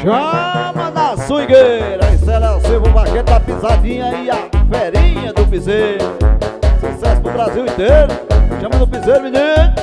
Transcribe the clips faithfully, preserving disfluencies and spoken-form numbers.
Chama da swingueira, Estela Silva, o vaqueiro da pisadinha e a ferinha do piseiro. Sucesso pro Brasil inteiro. Chama do piseiro, menino.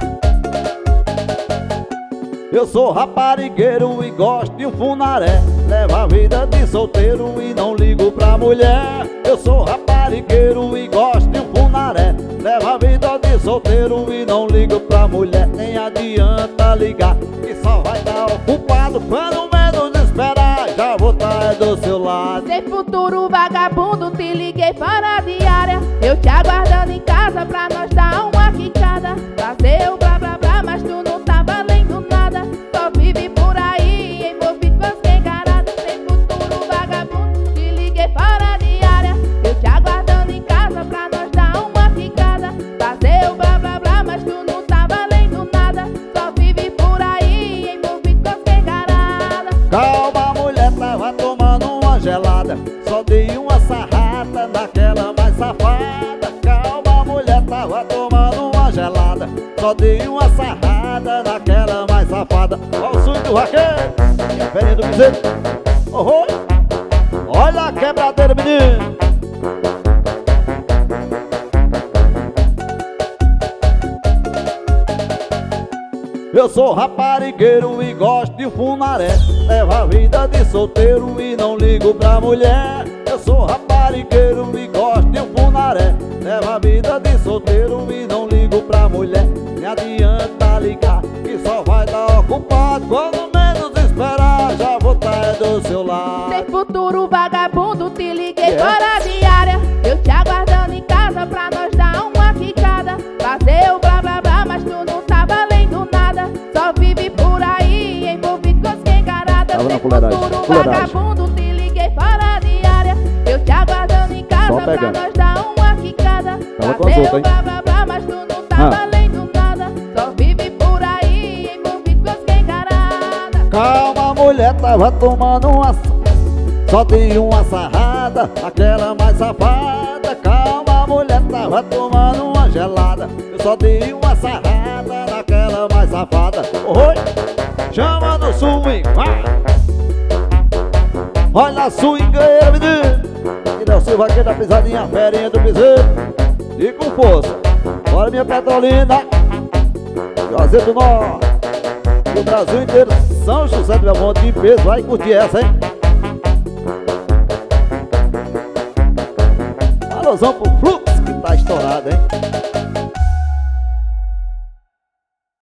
Eu sou raparigueiro e gosto de um funaré. Levo a vida de solteiro e não ligo pra mulher. Eu sou raparigueiro e gosto de um funaré. Levo a vida de solteiro e não ligo pra mulher. Nem adianta ligar, que só vai estar ocupado. Quando menos esperar, já vou estar do seu lado. Sem futuro vagabundo, te liguei fora de área. Eu te aguardando em casa pra nós dar uma quicada. Fazer o blá blá blá, mas tu não tá valendo nada. Só vive por aí, envolvido com as quencaradas. Sem futuro vagabundo, te liguei fora de área. Eu te aguardando em casa pra nós dar uma quicada. Fazer o blá blá blá, mas tu não tá valendo nada. Só vive por aí, envolvido com as quencaradas. Calma, mulher, tava tomando uma gelada. Só dei uma sarrada naquela mais safada. Calma, mulher, tava tomando uma gelada. Só dei uma sarrada naquela mais safada. Olha o swing do vaqueiro e a ferinha do piseiro. Oh, oh. Olha a quebradeira, menino. Eu sou raparigueiro e gosto de um funaré. Levo a vida de solteiro e não ligo pra mulher. Eu sou raparigueiro e gosto de um funaré. Levo a vida de solteiro e não ligo pra mulher. Nem adianta ligar, que só vai estar ocupado. Quando menos esperar, já vou estar do seu lado. Sem futuro vagabundo, te liguei Yeah. fora de área. Eu te aguardando em casa pra nós dar uma quicada. Fazer o blá blá blá, mas tu não tá valendo nada. Só vive por aí, envolvido com as quencaradas. Tava na Sem fuleiragem, futuro fuleiragem. vagabundo, te liguei fora de área. Eu te aguardando em casa Só pra pegando. nós dar uma quicada. Tava com as Fazer outras, o hein? blá blá blá, mas tu não tá Ah. valendo nada. Só vive por aí, envolvido com as quencaradas. Calma, mulher, tava tomando uma. Só dei uma sarrada, aquela mais safada. Calma, mulher, tava tomando uma gelada. Eu só dei uma sarrada naquela mais safada. Oi, chama no swing, vai. Olha a swingueira, menino. E da Silva aqui da pisadinha, a ferinha do piseiro. E com força. Bora, minha Petrolina. Juazeiro do Norte. E o Brasil inteiro, São José do Belmonte de peso. Vai curtir essa, hein? Alusão pro fluxo que tá estourado, hein?